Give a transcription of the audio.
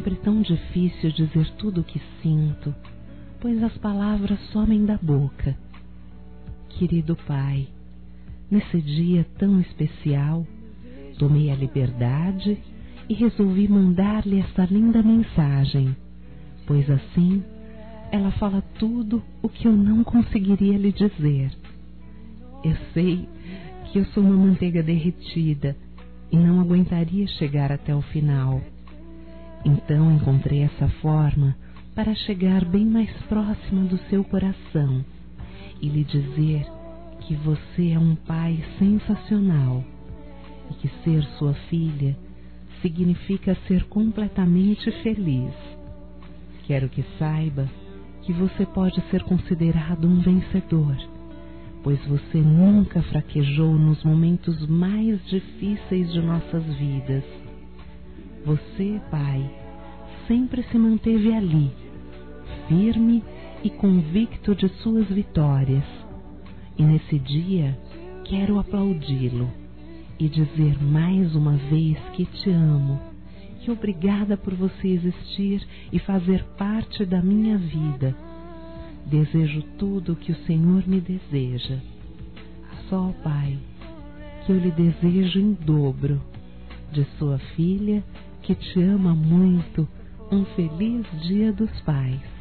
sempre tão difícil dizer tudo o que sinto, pois as palavras somem da boca. Querido Pai, nesse dia tão especial, tomei a liberdade e resolvi mandar-lhe esta linda mensagem, pois assim ela fala tudo o que eu não conseguiria lhe dizer. Eu sei que eu sou uma manteiga derretida e não aguentaria chegar até o final. Então encontrei essa forma para chegar bem mais próxima do seu coração e lhe dizer que você é um pai sensacional e que ser sua filha significa ser completamente feliz. Quero que saiba que você pode ser considerado um vencedor, pois você nunca fraquejou nos momentos mais difíceis de nossas vidas. Você, pai, sempre se manteve ali, firme e convicto de suas vitórias. E nesse dia quero aplaudi-lo e dizer mais uma vez que te amo, que obrigada por você existir e fazer parte da minha vida. Desejo tudo o que o Senhor me deseja. Só, Pai, que eu lhe desejo em dobro, de sua filha, que te ama muito, um feliz Dia dos Pais.